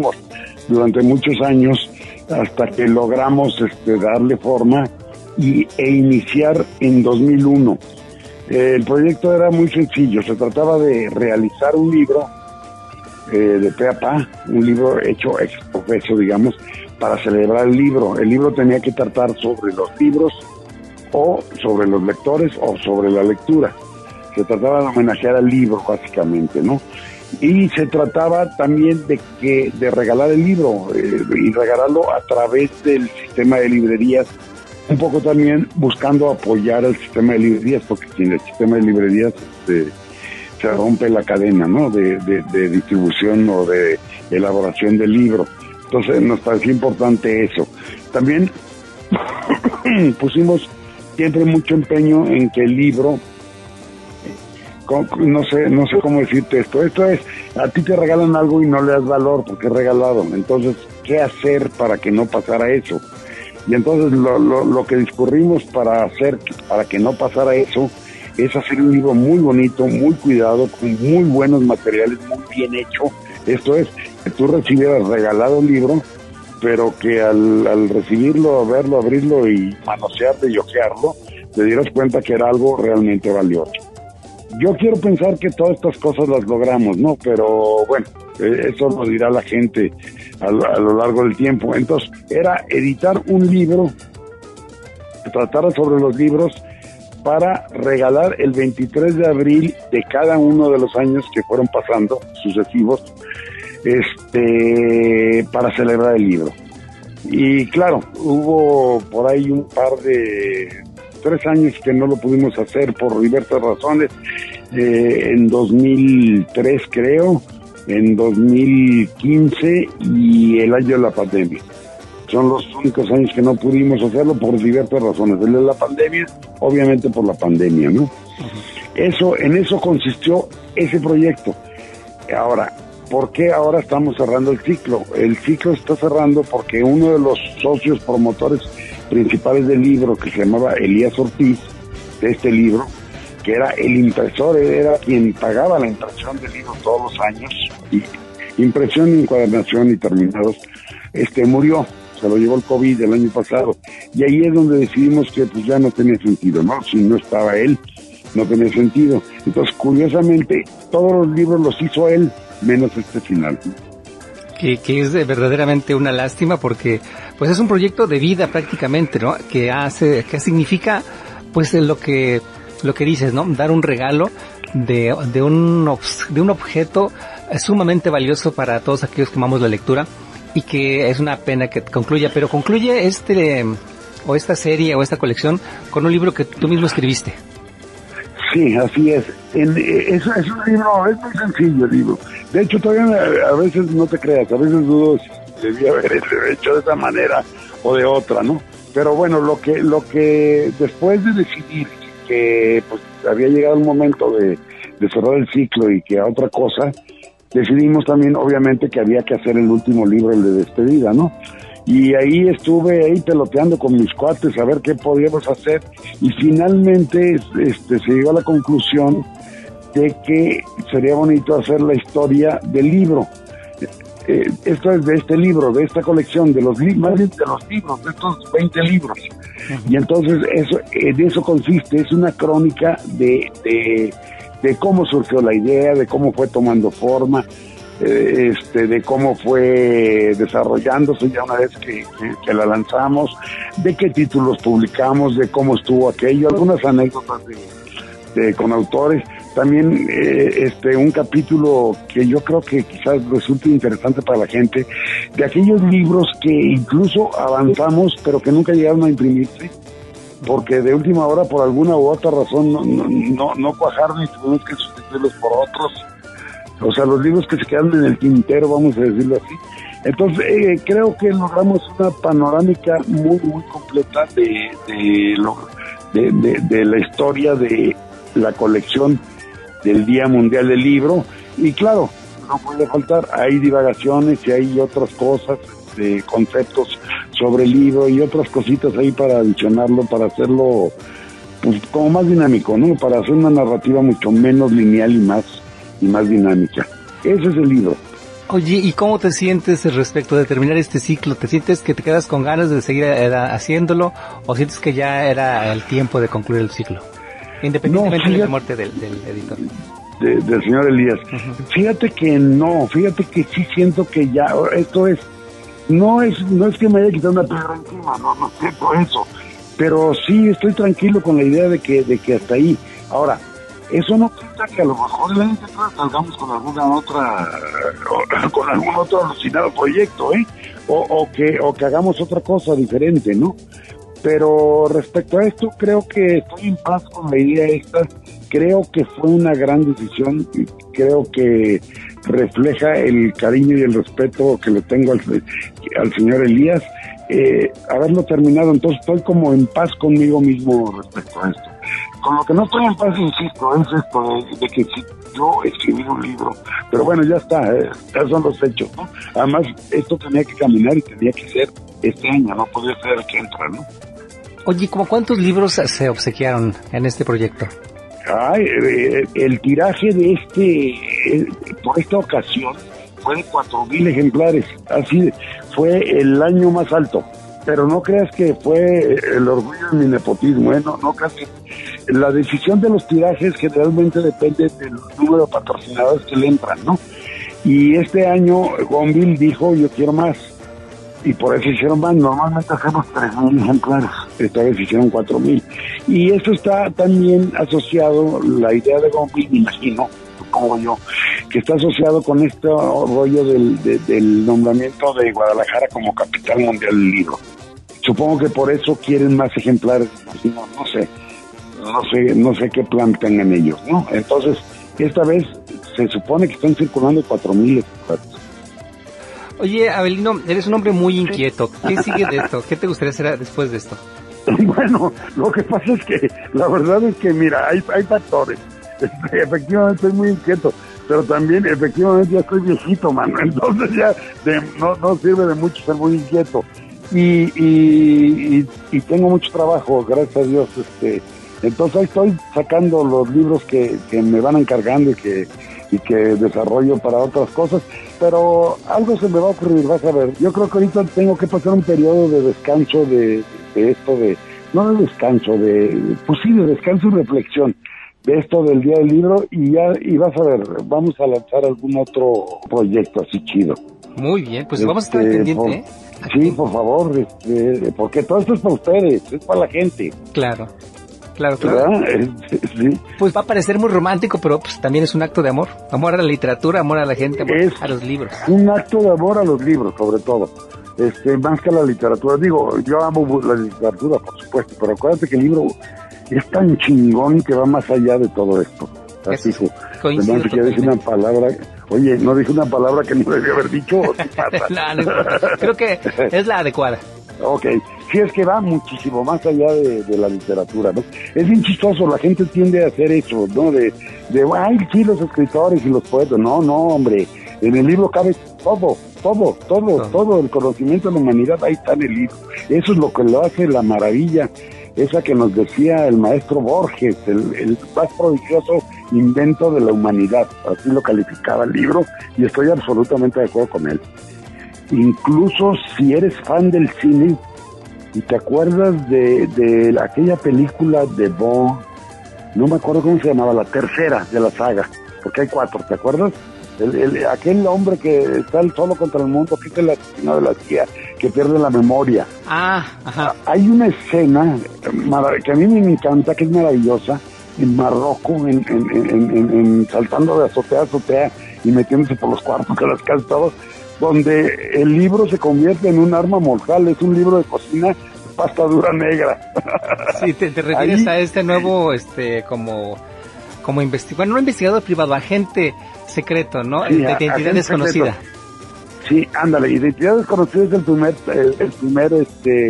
hasta que logramos darle forma e iniciar en 2001. El proyecto era muy sencillo, se trataba de realizar un libro de pe a pa, un libro hecho ex professo, digamos, para celebrar el libro. El libro tenía que tratar sobre los libros o sobre los lectores o sobre la lectura. Se trataba de homenajear al libro, básicamente, ¿no? Y se trataba también de regalar el libro y regalarlo a través del sistema de librerías, un poco también buscando apoyar al sistema de librerías, porque sin el sistema de librerías se rompe la cadena, ¿no? de distribución o de elaboración del libro. Entonces nos pareció importante eso. También pusimos siempre mucho empeño en que el libro, no sé cómo decirte esto es, a ti te regalan algo y no le das valor porque es regalado, entonces, ¿qué hacer para que no pasara eso? Y entonces lo que discurrimos para que no pasara eso, es hacer un libro muy bonito, muy cuidado, con muy buenos materiales, muy bien hecho. Esto es, que tú recibieras regalado un libro, pero que al recibirlo, verlo, abrirlo y manosearlo y ojearlo, te dieras cuenta que era algo realmente valioso. Yo quiero pensar que todas estas cosas las logramos, ¿no? Pero bueno, eso lo dirá la gente a lo largo del tiempo. Entonces, era editar un libro, tratar sobre los libros, para regalar el 23 de abril de cada uno de los años que fueron pasando, sucesivos, para celebrar el libro. Y claro, hubo por ahí un par de 3 años que no lo pudimos hacer por diversas razones, en 2003 creo, en 2015 y el año de la pandemia. Son los únicos años que no pudimos hacerlo por diversas razones. El de la pandemia, obviamente por la pandemia, ¿no? En eso consistió ese proyecto. Ahora, ¿por qué ahora estamos cerrando el ciclo? El ciclo está cerrando porque uno de los socios promotores principales del libro, que se llamaba Elías Ortiz, de este libro, que era el impresor, era quien pagaba la impresión del libro todos los años, y impresión, encuadernación y terminados, murió. Se lo llevó el COVID el año pasado, y ahí es donde decidimos que pues ya no tenía sentido, ¿no? Si no estaba él, no tenía sentido. Entonces, curiosamente, todos los libros los hizo él, menos este final. Que es verdaderamente una lástima, porque pues es un proyecto de vida prácticamente, ¿no? Que significa pues lo que dices, ¿no? Dar un regalo de un objeto sumamente valioso para todos aquellos que amamos la lectura. Y que es una pena que concluya, pero concluye esta serie o esta colección con un libro que tú mismo escribiste. Sí, así es. Es un libro, es muy sencillo el libro. De hecho, todavía a veces no te creas, a veces dudo si debía haber hecho de esa manera o de otra, ¿no? Pero bueno, lo que después de decidir que pues había llegado el momento de cerrar el ciclo y que a otra cosa, decidimos también, obviamente, que había que hacer el último libro, el de despedida, ¿no? Y ahí estuve peloteando con mis cuates a ver qué podíamos hacer, y finalmente se llegó a la conclusión de que sería bonito hacer la historia del libro. Esto es de este libro, de esta colección, más bien de los libros, de estos 20 libros. Uh-huh. Y entonces de eso consiste, es una crónica de cómo surgió la idea, de cómo fue tomando forma, de cómo fue desarrollándose ya una vez que la lanzamos, de qué títulos publicamos, de cómo estuvo aquello, algunas anécdotas con autores, también un capítulo que yo creo que quizás resulte interesante para la gente, de aquellos libros que incluso avanzamos pero que nunca llegaron a imprimirse, porque de última hora, por alguna u otra razón, no cuajaron y tuvimos que sustituirlos por otros. O sea, los libros que se quedan en el tintero, vamos a decirlo así. Entonces, creo que logramos una panorámica muy, muy completa de la historia de la colección del Día Mundial del Libro. Y claro, no puede faltar, hay divagaciones y hay otras cosas, conceptos sobre el libro y otras cositas ahí para adicionarlo, para hacerlo pues como más dinámico, ¿no? Para hacer una narrativa mucho menos lineal y más dinámica. Ese es el libro. Oye, ¿y cómo te sientes respecto de terminar este ciclo? ¿Te sientes que te quedas con ganas de seguir haciéndolo, o sientes que ya era el tiempo de concluir el ciclo? Independientemente de la muerte del editor. Del señor Elías. Uh-huh. Fíjate que sí siento que ya, esto es, no es que me haya quitado una piedra encima, no siento eso, pero sí estoy tranquilo con la idea de que hasta ahí. Ahora, eso no quita que a lo mejor el año que salgamos con algún otro alucinado proyecto, o que hagamos otra cosa diferente, ¿no? Pero respecto a esto, creo que estoy en paz con la idea esta. Creo que fue una gran decisión, y creo que refleja el cariño y el respeto que le tengo al señor Elías, haberlo terminado. Entonces estoy como en paz conmigo mismo respecto a esto. Con lo que no estoy en paz, insisto, es esto de que si yo escribí un libro, pero bueno, ya está, esos son los hechos, ¿no? Además, esto tenía que caminar y tenía que ser este año, no podía ser el que entra, ¿no? Oye, ¿cómo cuántos libros se obsequiaron en este proyecto? Ay, el tiraje de por esta ocasión fue de 4,000 ejemplares, así fue el año más alto. Pero no creas que fue el orgullo de mi nepotismo, no creas que la decisión de los tirajes generalmente depende del número de patrocinadores que le entran, ¿no? Y este año Gonville dijo, yo quiero más, y por eso hicieron más. Normalmente hacemos 3,000 ejemplares, esta vez hicieron 4,000. Y esto está también asociado, la idea de Gonville, me imagino, supongo yo, que está asociado con este rollo del nombramiento de Guadalajara como capital mundial del libro. Supongo que por eso quieren más ejemplares, no sé qué plan tengan ellos, ¿no? Entonces, esta vez se supone que están circulando 4,000 ejemplares. Oye, Avelino, eres un hombre muy inquieto. ¿Qué sigue de esto? ¿Qué te gustaría hacer después de esto? Bueno, lo que pasa es que la verdad es que, mira, hay factores. Efectivamente estoy muy inquieto, pero también efectivamente ya estoy viejito, mano. Entonces ya no sirve de mucho ser muy inquieto. Y tengo mucho trabajo, gracias a Dios. Entonces ahí estoy sacando los libros que me van encargando y que desarrollo para otras cosas, pero algo se me va a ocurrir, vas a ver. Yo creo que ahorita tengo que pasar un periodo de descanso de esto, no de descanso, de descanso y reflexión de esto del Día del Libro, y vas a ver, vamos a lanzar algún otro proyecto así chido. Muy bien, pues vamos a estar pendientes, Sí, por favor, porque todo esto es para ustedes, es para la gente. Claro. Sí. Pues va a parecer muy romántico, pero pues también es un acto de amor. Amor a la literatura, amor a la gente, amor a los libros. Un acto de amor a los libros, sobre todo. Más que a la literatura. Digo, yo amo la literatura, por supuesto, pero acuérdate que el libro es tan chingón que va más allá de todo esto. Así coincido. Que dije una palabra. Oye, no dije una palabra que no debía haber dicho. ¿O qué pasa? No, creo que es la adecuada. Ok, sí, es que va muchísimo más allá de la literatura, ¿no? Es bien chistoso, la gente tiende a hacer eso, ¿no? Ay, sí, los escritores y los poetas. No, hombre, en el libro cabe todo, el conocimiento de la humanidad, ahí está en el libro. Eso es lo que lo hace la maravilla, esa que nos decía el maestro Borges, el más prodigioso invento de la humanidad, así lo calificaba el libro, y estoy absolutamente de acuerdo con él. Incluso si eres fan del cine y te acuerdas de aquella película de Bond, no me acuerdo cómo se llamaba, la tercera de la saga, porque hay 4, ¿te acuerdas? Aquel hombre que está solo contra el mundo, que es el asesino de la CIA, que pierde la memoria. Ajá. Hay una escena que a mí me encanta, que es maravillosa, en Marruecos, en saltando de azotea a azotea y metiéndose por los cuartos de las casas, todos, donde el libro se convierte en un arma mortal. Es un libro de cocina, pasta dura negra. Sí, te refieres a este nuevo, como investigador privado, agente secreto, ¿no? Sí, de identidad desconocida. Secreto. Sí, ándale, Identidad Desconocida es el primer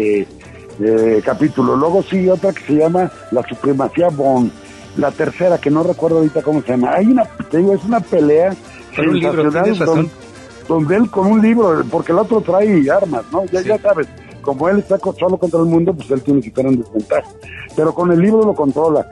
capítulo. Luego sigue otra que se llama La Supremacía Bond. La tercera, que no recuerdo ahorita cómo se llama. Es una pelea con un libro, tienes razón. Donde él con un libro, porque el otro trae armas, ¿no? Ya sabes, como él está solo contra el mundo, pues él tiene que estar en desventaja. Pero con el libro lo controla.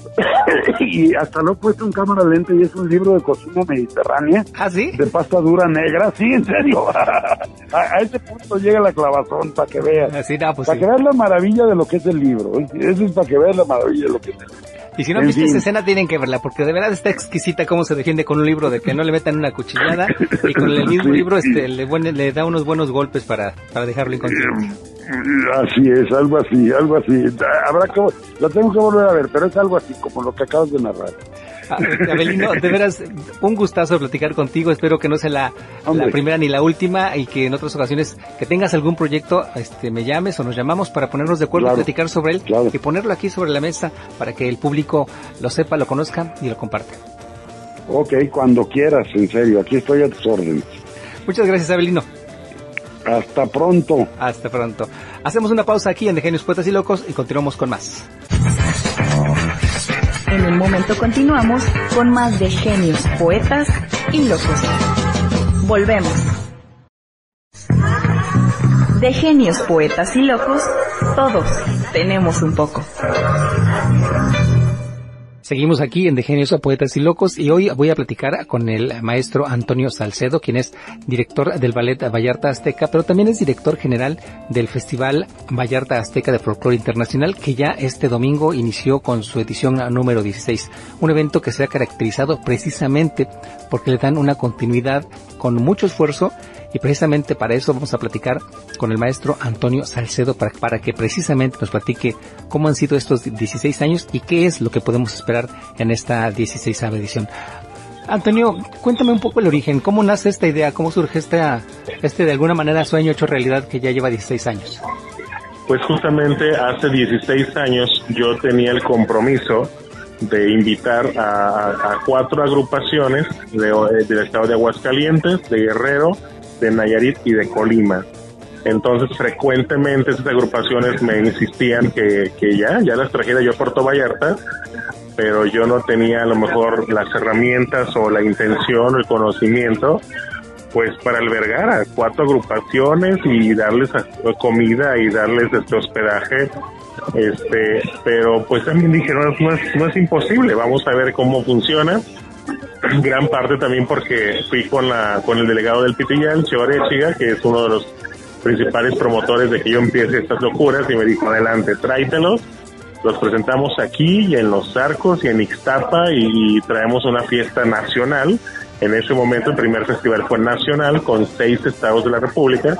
Y hasta lo he puesto en cámara lenta, y es un libro de cocina mediterránea. ¿Ah, sí? De pasta dura negra, sí, en serio. A ese punto llega la clavazón, para que veas. Para que veas la maravilla de lo que es el libro. Eso es para que veas la maravilla de lo que es el libro. Y si no han visto esa escena, tienen que verla, porque de verdad está exquisita cómo se defiende con un libro, de que no le metan una cuchillada, y con el mismo libro le da unos buenos golpes para dejarlo inconsciente. Así es, algo así. La tengo que volver a ver, pero es algo así, como lo que acabas de narrar. Avelino, de veras, un gustazo platicar contigo. Espero que no sea la primera ni la última, y que en otras ocasiones que tengas algún proyecto, me llames o nos llamamos para ponernos de acuerdo, y platicar sobre él, y ponerlo aquí sobre la mesa para que el público lo sepa, lo conozca y lo comparta. Ok, cuando quieras, en serio, aquí estoy a tus órdenes. Muchas gracias, Abelino. Hasta pronto. Hasta pronto. Hacemos una pausa aquí en De Genios, Poetas y Locos y continuamos con más. En un momento continuamos con más de Genios, Poetas y Locos. Volvemos. De Genios, Poetas y Locos, todos tenemos un poco. Seguimos aquí en De Genios, Poetas y Locos y hoy voy a platicar con el maestro Antonio Salcedo, quien es director del Ballet Vallarta Azteca, pero también es director general del Festival Vallarta Azteca de Folclore Internacional, que ya este domingo inició con su edición número 16. Un evento que se ha caracterizado precisamente porque le dan una continuidad con mucho esfuerzo. Y precisamente para eso vamos a platicar con el maestro Antonio Salcedo para que precisamente nos platique cómo han sido estos 16 años y qué es lo que podemos esperar en esta 16ª edición. Antonio, cuéntame un poco el origen, cómo nace esta idea, cómo surge este de alguna manera sueño hecho realidad que ya lleva 16 años. Pues justamente hace 16 años yo tenía el compromiso de invitar a 4 agrupaciones del estado de Aguascalientes, de Guerrero, de Nayarit y de Colima. Entonces frecuentemente esas agrupaciones me insistían que ya las trajera yo a Puerto Vallarta, pero yo no tenía a lo mejor las herramientas o la intención o el conocimiento pues para albergar a 4 agrupaciones y darles comida y darles hospedaje, pero pues también dije no es imposible, vamos a ver cómo funciona. Gran parte también porque fui con el delegado del Pitillal, Cheo Arechiga, que es uno de los principales promotores de que yo empiece estas locuras, y me dijo, adelante, tráetelos, los presentamos aquí y en Los Arcos y en Ixtapa y traemos una fiesta nacional. En ese momento el primer festival fue nacional con 6 estados de la República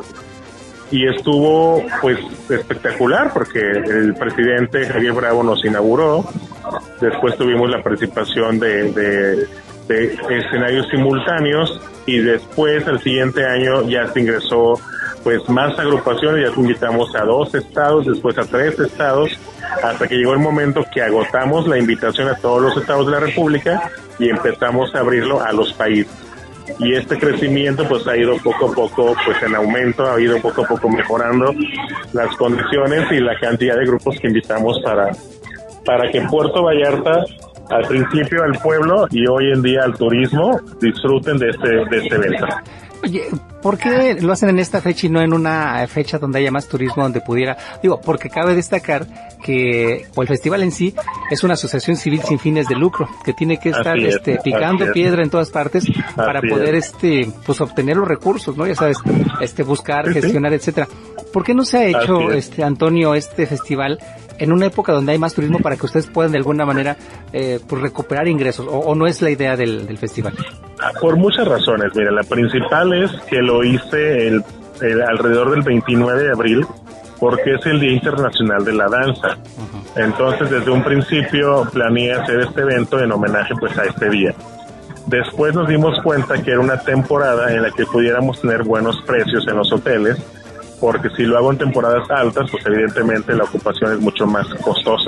y estuvo pues espectacular porque el presidente Javier Bravo nos inauguró. Después tuvimos la participación de escenarios simultáneos y después el siguiente año ya se ingresó pues más agrupaciones, ya invitamos a 2 estados, después a 3 estados, hasta que llegó el momento que agotamos la invitación a todos los estados de la República y empezamos a abrirlo a los países. Y este crecimiento pues ha ido poco a poco pues en aumento, ha ido poco a poco mejorando las condiciones y la cantidad de grupos que invitamos para que Puerto Vallarta, al principio al pueblo y hoy en día al turismo, disfruten de este evento. Oye, ¿por qué lo hacen en esta fecha y no en una fecha donde haya más turismo, donde pudiera? Digo, porque cabe destacar que el festival en sí es una asociación civil sin fines de lucro, que tiene que estar picando piedra en todas partes para poder pues obtener los recursos, ¿no? Ya sabes, buscar, gestionar, etcétera. ¿Por qué no se ha hecho, Antonio, este festival en una época donde hay más turismo para que ustedes puedan de alguna manera pues recuperar ingresos, o no es la idea del festival? Por muchas razones. Mira, la principal es que lo hice alrededor del 29 de abril porque es el Día Internacional de la Danza. Uh-huh. Entonces desde un principio planeé hacer este evento en homenaje pues a este día. Después nos dimos cuenta que era una temporada en la que pudiéramos tener buenos precios en los hoteles, porque si lo hago en temporadas altas, pues evidentemente la ocupación es mucho más costosa.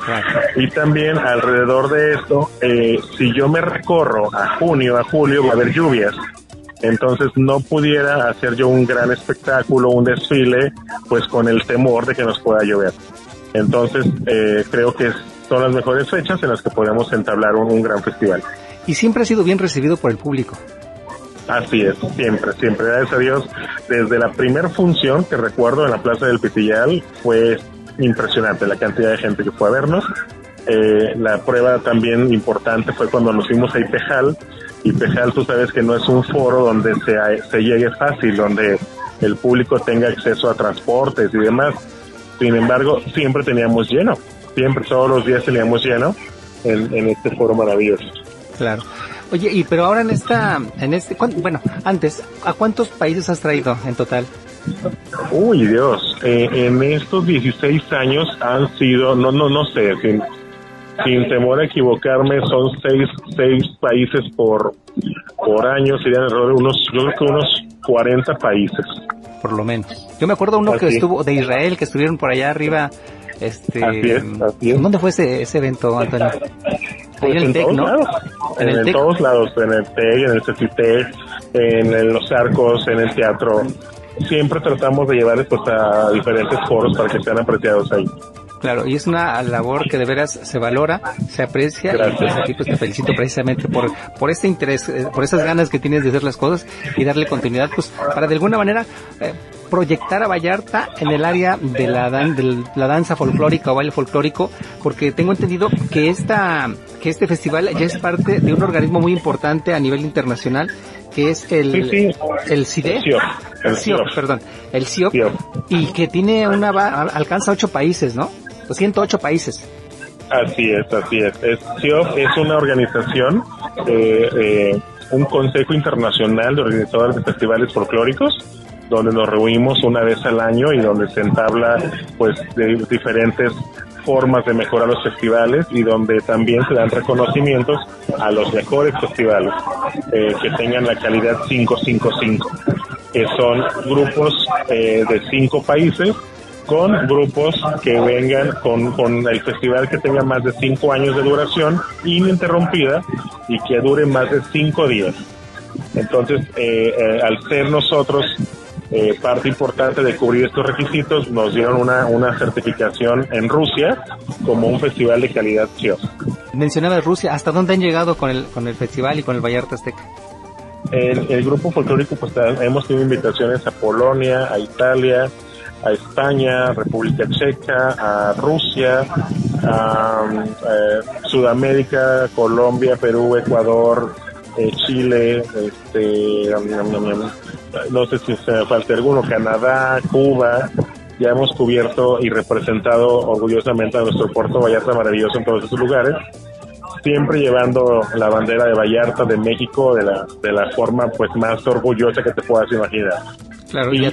Y también alrededor de esto, si yo me recorro a junio, a julio, va a haber lluvias. Entonces no pudiera hacer yo un gran espectáculo, un desfile, pues con el temor de que nos pueda llover. Entonces creo que son las mejores fechas en las que podemos entablar un gran festival. Y siempre ha sido bien recibido por el público. Así es, siempre, gracias a Dios. Desde la primera función que recuerdo en la Plaza del Pitillal fue impresionante la cantidad de gente que fue a vernos. La prueba también importante fue cuando nos fuimos a Ipejal. Ipejal, tú sabes que no es un foro donde se llegue fácil, donde el público tenga acceso a transportes y demás. Sin embargo, siempre teníamos lleno, siempre, todos los días teníamos lleno en este foro maravilloso. Claro. Oye, pero ahora antes, ¿a cuántos países has traído en total? Uy, Dios, en estos 16 años han sido, no sé, sin temor a equivocarme, son 6 países por año, serían alrededor de unos 40 países. Por lo menos. Yo me acuerdo uno que estuvo de Israel, que estuvieron por allá arriba. Así es. ¿Dónde fue ese evento, Antonio? Pues en el TEC, ¿no? En todos lados, en el TEC, en el CECITEC, en los arcos, en el teatro. Siempre tratamos de llevarles pues a diferentes foros para que sean apreciados ahí. Claro, y es una labor que de veras se valora, se aprecia. Gracias. Y pues aquí pues te felicito precisamente por este interés, por esas ganas que tienes de hacer las cosas y darle continuidad, pues para de alguna manera proyectar a Vallarta en el área de la danza folclórica o baile folclórico, porque tengo entendido que este festival ya es parte de un organismo muy importante a nivel internacional, que es el CIDE, el CIOP, y que tiene alcanza 8 países, ¿no? 108 países. Así es. CIOP es una organización, un consejo internacional de organizadores de festivales folclóricos, donde nos reunimos una vez al año y donde se entabla pues de diferentes formas de mejorar los festivales y donde también se dan reconocimientos a los mejores festivales que tengan la calidad 555, que son grupos de 5 países con grupos que vengan con el festival que tenga más de 5 años de duración ininterrumpida y que dure más de 5 días. Entonces, al ser nosotros parte importante de cubrir estos requisitos, nos dieron una certificación en Rusia como un festival de calidad CIOP. Mencionaba Rusia, ¿hasta dónde han llegado con el festival y con el Vallarta Azteca? El grupo folclórico, pues hemos tenido invitaciones a Polonia, a Italia, a España, República Checa, a Rusia, a Sudamérica, Colombia, Perú, Ecuador, Chile, no sé si se me falta alguno, Canadá, Cuba. Ya hemos cubierto y representado orgullosamente a nuestro puerto Vallarta maravilloso en todos esos lugares, siempre llevando la bandera de Vallarta, de México, de la forma pues más orgullosa que te puedas imaginar. Claro, y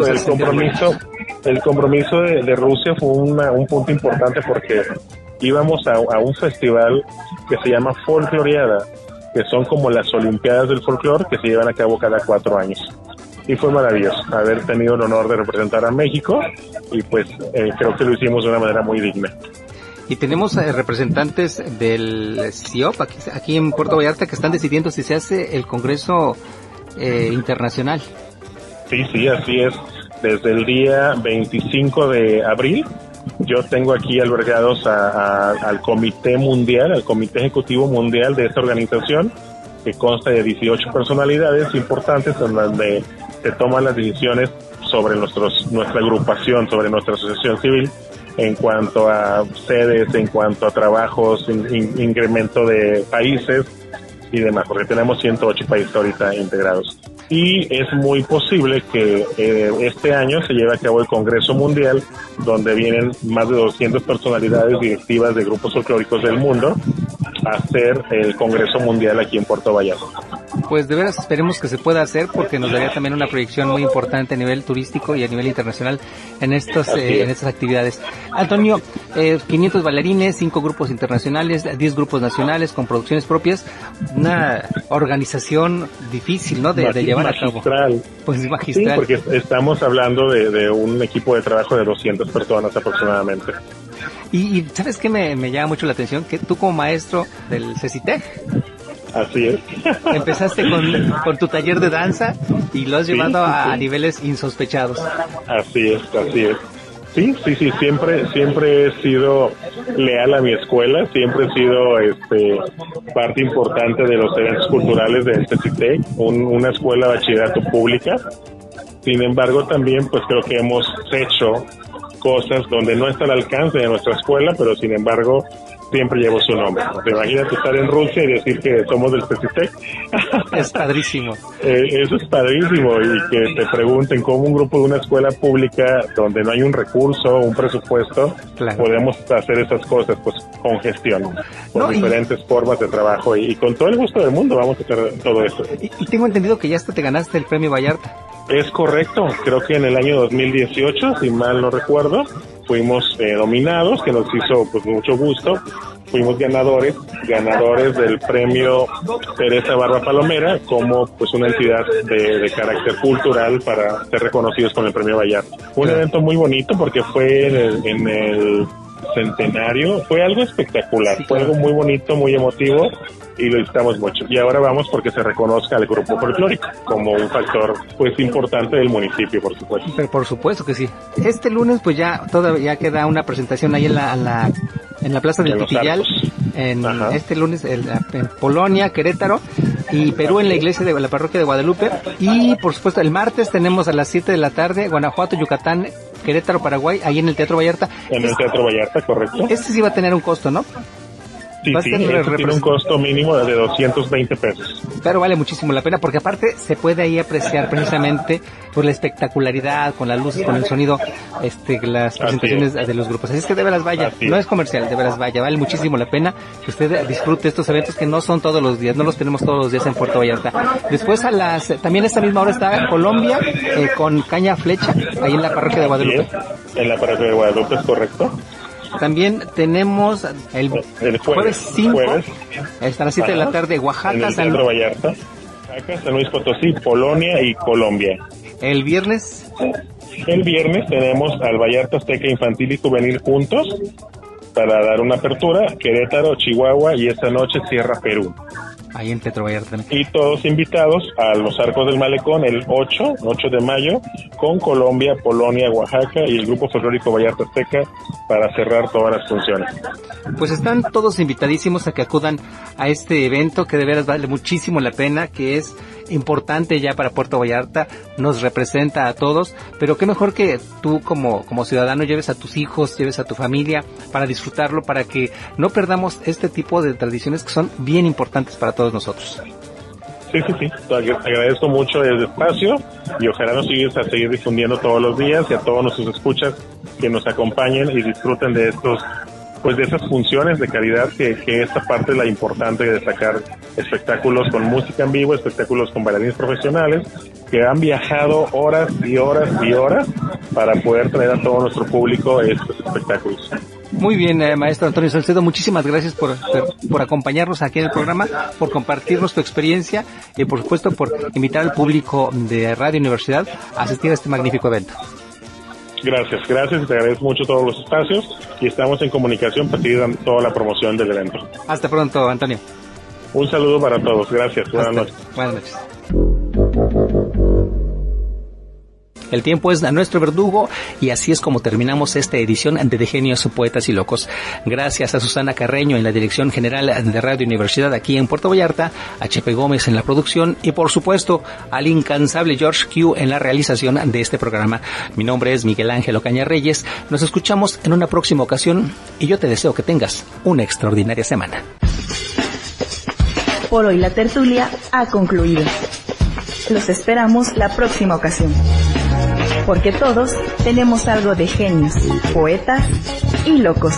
el compromiso de Rusia fue un punto importante porque íbamos a un festival que se llama Folcloreada, que son como las Olimpiadas del Folclore que se llevan a cabo cada 4 años. Y fue maravilloso haber tenido el honor de representar a México y pues creo que lo hicimos de una manera muy digna. Y tenemos representantes del CIOP aquí en Puerto Vallarta que están decidiendo si se hace el Congreso Internacional. Sí, así es. Desde el día 25 de abril yo tengo aquí albergados al Comité Mundial, al Comité Ejecutivo Mundial de esta organización, que consta de 18 personalidades importantes en donde se toman las decisiones sobre nuestra agrupación, sobre nuestra asociación civil, en cuanto a sedes, en cuanto a trabajos, incremento de países y demás, porque tenemos 108 países ahorita integrados. Y es muy posible que este año se lleve a cabo el Congreso Mundial, donde vienen más de 200 personalidades directivas de grupos folclóricos del mundo a hacer el Congreso Mundial aquí en Puerto Vallarta. Pues de veras esperemos que se pueda hacer, porque nos daría también una proyección muy importante a nivel turístico y a nivel internacional en estas actividades. Antonio, 500 bailarines, 5 grupos internacionales, 10 grupos nacionales con producciones propias, una organización difícil, ¿no? De llevar a cabo. Pues magistral. Sí, porque estamos hablando de un equipo de trabajo de 200 personas aproximadamente. Y ¿sabes qué me llama mucho la atención? Que tú como maestro del CECITEC, así es, empezaste con tu taller de danza y lo has llevado a niveles insospechados. Así es. Sí, siempre he sido leal a mi escuela, siempre he sido parte importante de los eventos culturales del CECITEC, una escuela de bachillerato pública. Sin embargo, también pues creo que hemos hecho cosas donde no está al alcance de nuestra escuela, pero sin embargo siempre llevo su nombre. Imagínate estar en Rusia y decir que somos del CECITEC. Es padrísimo. Eso es padrísimo, y que te pregunten cómo un grupo de una escuela pública donde no hay un recurso, un presupuesto, claro, podemos hacer esas cosas pues con gestión, con diferentes formas de trabajo y con todo el gusto del mundo vamos a hacer todo eso. Y tengo entendido que ya hasta te ganaste el premio Vallarta. Es correcto, creo que en el año 2018, si mal no recuerdo, fuimos nominados, que nos hizo pues mucho gusto. Fuimos ganadores del premio Teresa Barba Palomera como pues una entidad de carácter cultural para ser reconocidos con el premio Vallarta. Fue un evento muy bonito porque fue en el centenario, fue algo espectacular, fue algo muy bonito, muy emotivo, y lo disfrutamos mucho. Y ahora vamos porque se reconozca al grupo folclórico como un factor pues importante del municipio, por supuesto. Pero por supuesto que sí. Este lunes pues ya todavía queda una presentación ahí en la Plaza del Pitillal, este lunes en Polonia, Querétaro y Perú en la iglesia de la parroquia de Guadalupe, y por supuesto el martes tenemos a las 7 de la tarde Guanajuato, Yucatán, Querétaro, Paraguay, ahí en el Teatro Vallarta. En el Teatro Vallarta, correcto. Este sí va a tener un costo, ¿no? Sí, tiene un costo mínimo de 220 pesos. Pero vale muchísimo la pena, porque aparte se puede ahí apreciar precisamente por la espectacularidad, con las luces, con el sonido, las presentaciones de los grupos. Así es que de veras vaya, no es comercial, de veras vaya, vale muchísimo la pena que usted disfrute estos eventos que no son todos los días, no los tenemos todos los días en Puerto Vallarta. Después también a esta misma hora está Colombia, con Caña Flecha, ahí en la parroquia de Guadalupe. En la parroquia de Guadalupe, es correcto. También tenemos el jueves 5, hasta las 7 de la tarde, Oaxaca, en el Teatro Vallarta, Oaxaca, San Luis Potosí, Polonia y Colombia. El viernes tenemos al Vallarta Azteca Infantil y Juvenil juntos para dar una apertura, Querétaro, Chihuahua, y esta noche cierra Perú. Ahí en Teatro Vallarta también. Y todos invitados a los Arcos del Malecón el 8 de mayo con Colombia, Polonia, Oaxaca y el Grupo Folclórico Vallarta Azteca para cerrar todas las funciones. Pues están todos invitadísimos a que acudan a este evento que de veras vale muchísimo la pena, que es importante ya para Puerto Vallarta, nos representa a todos, pero qué mejor que tú como ciudadano lleves a tus hijos, lleves a tu familia para disfrutarlo, para que no perdamos este tipo de tradiciones que son bien importantes para todos nosotros. Sí. Te agradezco mucho el espacio y ojalá nos sigas a seguir difundiendo todos los días, y a todos nuestros escuchas que nos acompañen y disfruten de de esas funciones de calidad que esta parte es la importante de destacar, espectáculos con música en vivo, espectáculos con bailarines profesionales que han viajado horas y horas y horas para poder traer a todo nuestro público estos espectáculos. Muy bien, maestro Antonio Salcedo, muchísimas gracias por acompañarnos aquí en el programa, por compartirnos tu experiencia y por supuesto por invitar al público de Radio Universidad a asistir a este magnífico evento. Gracias, te agradezco mucho todos los espacios y estamos en comunicación para seguir dando toda la promoción del evento. Hasta pronto, Antonio. Un saludo para todos, gracias, buenas noches. Buenas noches. El tiempo es nuestro verdugo y así es como terminamos esta edición de Genios, Poetas y Locos. Gracias a Susana Carreño en la dirección general de Radio Universidad aquí en Puerto Vallarta, a Chepe Gómez en la producción y por supuesto al incansable George Q en la realización de este programa. Mi nombre es Miguel Ángel Ocaña Reyes. Nos escuchamos en una próxima ocasión y yo te deseo que tengas una extraordinaria semana. Por hoy la tertulia ha concluido. Los esperamos la próxima ocasión. Porque todos tenemos algo de genios, poetas y locos.